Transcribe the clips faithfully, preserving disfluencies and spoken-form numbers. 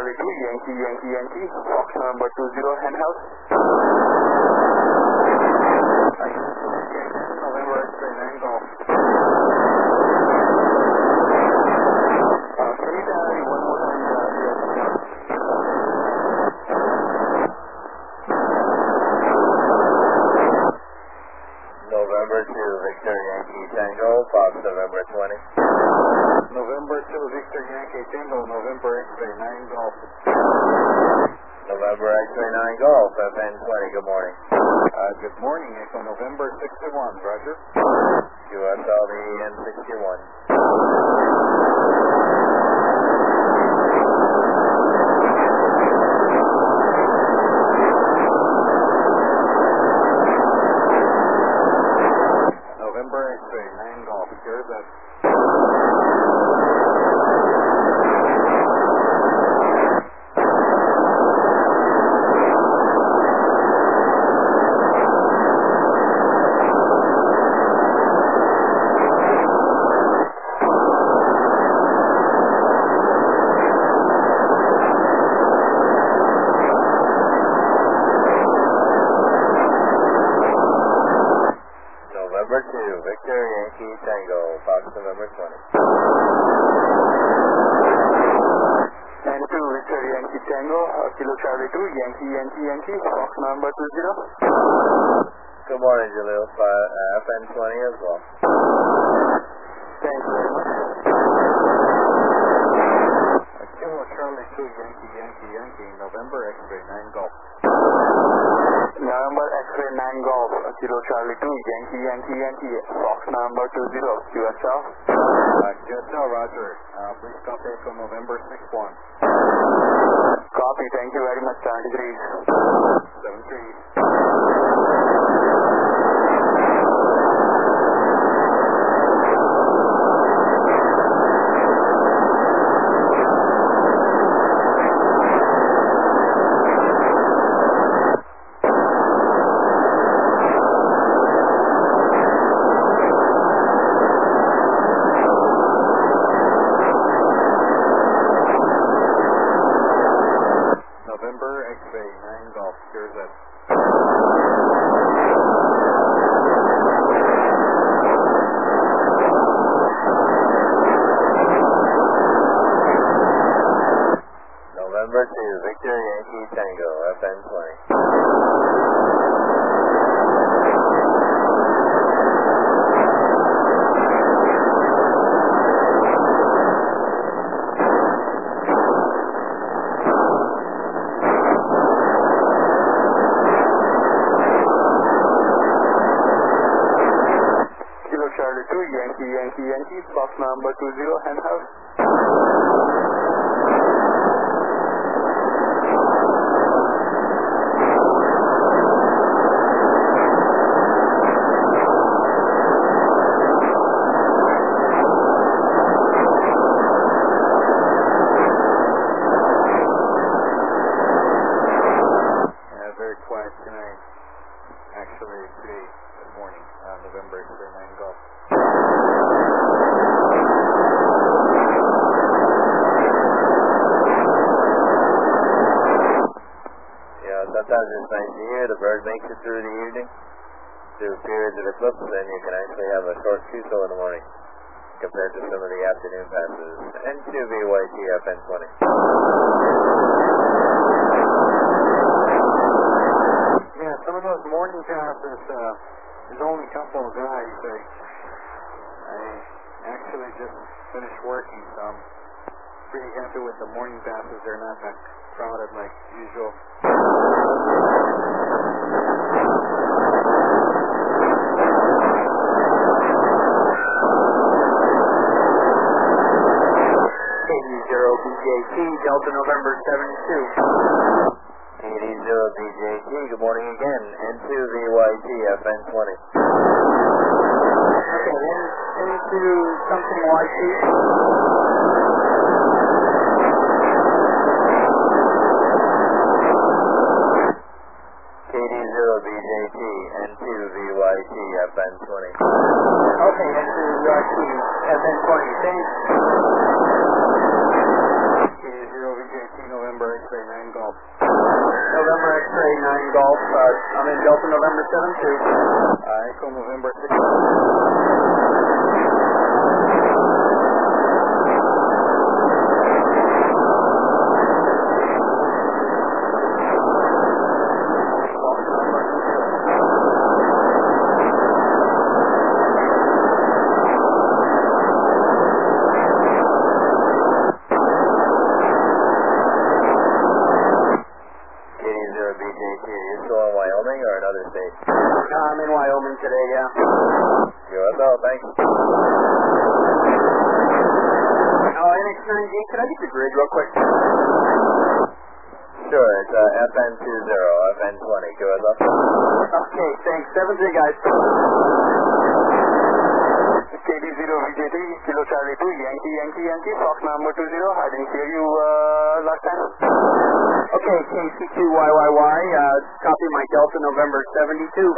Charlie two, Yankee, Yankee, Yankee, Fox number two zero, Henhouse. November X-ray nine Golf. Uh, can you tell me one more time? Uh, November two, Victor Yankee Tango, Fox November twenty. November two, Victor Yankee Tango, November X-ray nine Golf. November X-ray nine Golf, F N twenty, good morning. Uh, good morning, Echo November sixty-one, Roger. U S L V N sixty-one. November X-ray nine Golf, here's that. November two, Victor Yankee Tango, Fox November twenty. and two, Victor Yankee Tango, uh, Kilo Charlie two, Yankee, Yankee, Yankee, Fox number two zero. Good morning, Jalil, uh, F N twenty as well. Thank you very much. Uh, Kilo Charlie two, Yankee, Yankee, Yankee, November X-ray nine Golf. November X-ray nine Golf, uh, Kilo Charlie two, Yankee, Yankee, Yankee, Fox number two zero, Q S L. Uh, Q S L, Roger. Uh, please copy Echo November six one. Copy, thank you very much, seven degrees. seven three. November X-ray nine Golf, here's that. November two, Victor Yankee Tango, F N twenty. Kilo Charlie two, Yankee, Yankee, Yankee, Fox number two zero, Henhouse. Uh, very quiet tonight. Actually, today, good morning, uh, November X-ray nine Golf. Yeah, sometimes it's nice to hear. The bird makes it through the evening, through periods of eclipse, then you can actually have a short Q S O in the morning compared to some of the afternoon passes. N two V Y T F N twenty. Yeah, some of those morning passes, uh, there's only a couple of guys. I, I actually just finished working, so I'm pretty happy with the morning passes. They're not that crowded like usual. K D zero B J T, Delta November seven two. K D zero B J T, good morning again. N two V Y T F N twenty. Okay, then into something Y T. K D zero B J T, N two V Y T F N twenty. Okay, into Y T, F N twenty, thanks. K zero V J T November Golf. November X-ray nine Golf. Uh, I'm in Delta November seven two. Uh, Echo November six. I'm in Wyoming today, yeah. U S L, thanks. Oh, N X nine G, can I get the grid real quick? Sure, it's uh, F N two zero, F N twenty, Q S L. Okay, thanks. seven three, guys. K D zero V J three, Kilo Charlie two, Yankee, Yankee, Yankee, Fox number two zero. I didn't hear you uh, last time. Okay, K C two Y Y Y, uh, copy my Delta November seventy-two.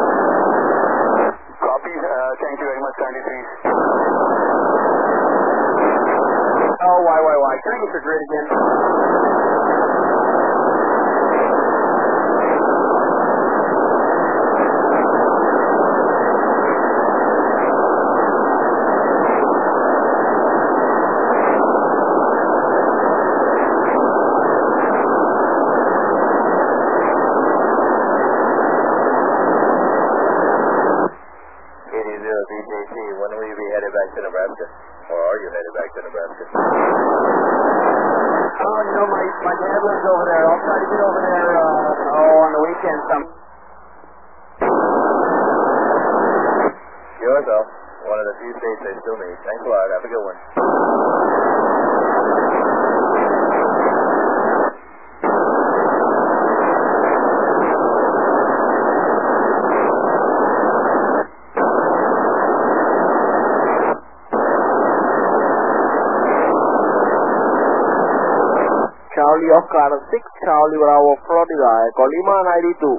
Copy, uh, thank you very much, ninety-three. Oh, Y Y Y, can I get the grid again? When will you be headed back to Nebraska? Or are you headed back to Nebraska? Oh, you know, my, my dad lives over there. I'll try to get over there, uh, oh, on the weekend some. U S L, one of the few states they still need. Thanks a lot. Have a good one. Charlie Oscar six, Charlie Bravo, Florida, Colima ninety-two.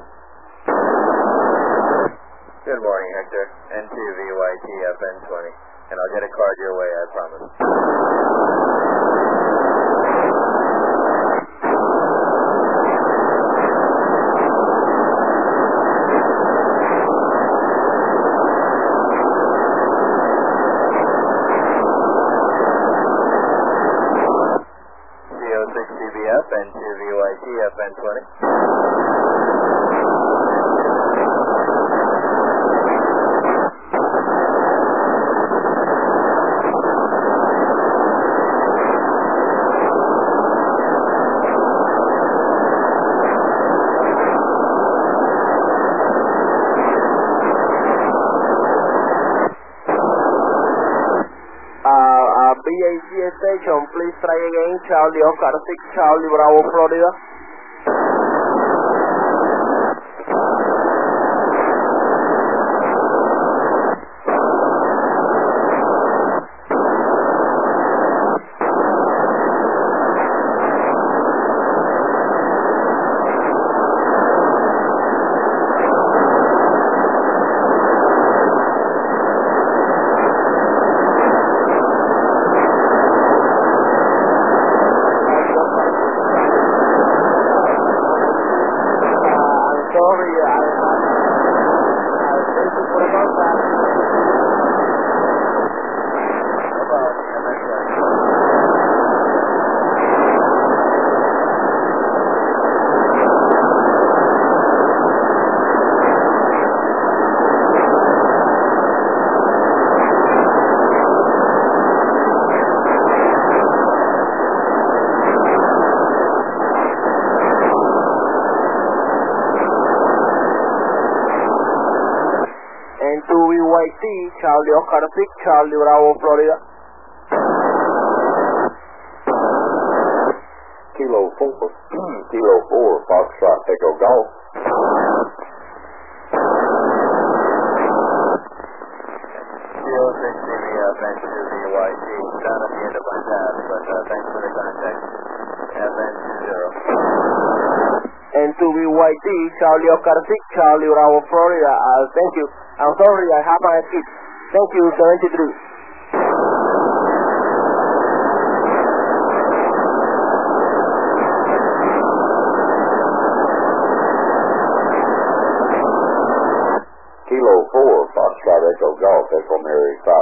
Good morning, Hector. N two V Y T F N twenty. And I'll get a card your way, I promise. N two V Y T F N twenty. B A C station, please try again, Charlie Oscar six, Charlie Bravo, Florida. Charlie Oscar six, Charlie Bravo, Florida. Kilo four, Kilo four, Foxtrot, Echo Golf. Kilo six, C V F, N two V Y T. Down at the end of my path, but uh, thanks for the contact. F N two zero. N two V Y T, Charlie Oscar six, Charlie Bravo, Florida. Uh, thank you. I'm sorry, I have my skip. Thank you, seventy-three.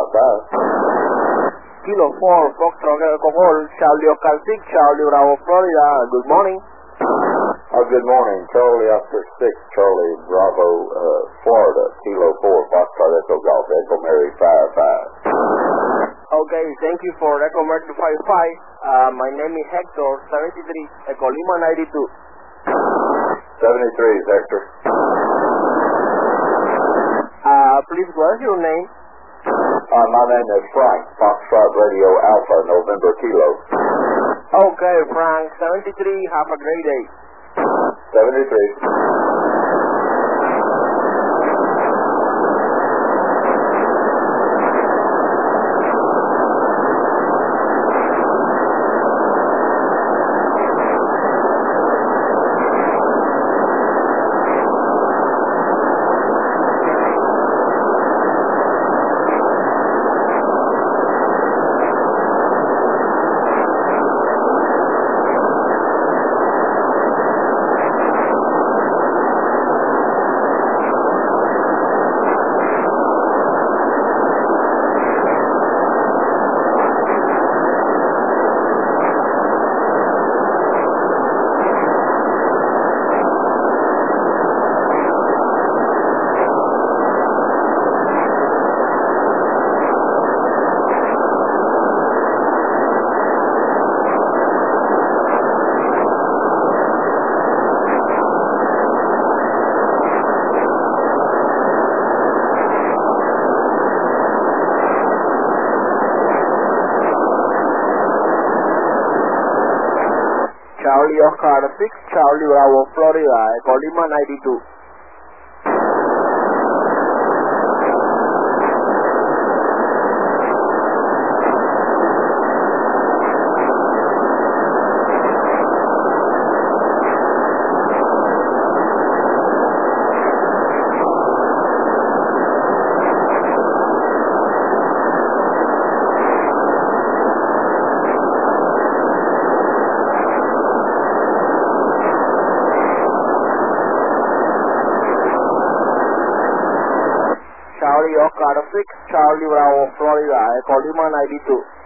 five. Kilo four, Foxtrot Echo Golf, Charlie Oscar six, Charlie Bravo, Florida. Good morning. Uh, good morning. Charlie Oscar six, Charlie Bravo, uh, Florida. Kilo four, Foxtrot Echo Golf, Echo Mary five five. Okay, thank you for Echo Mary five five. Uh, my name is Hector, seventy-three, Echo Lima ninety-two. seventy-three is Hector. Uh, please, what is your name? Uh, my name is Frank, Foxtrot Radio Alpha, November Kilo. Okay, Frank, seventy-three, have a great day. seventy-three. Charlie Oscar six, Charlie Bravo, Florida, Echo Lima ninety-two. Charlie Oscar six, Charlie Bravo, Florida, Echo Lima ninety-two.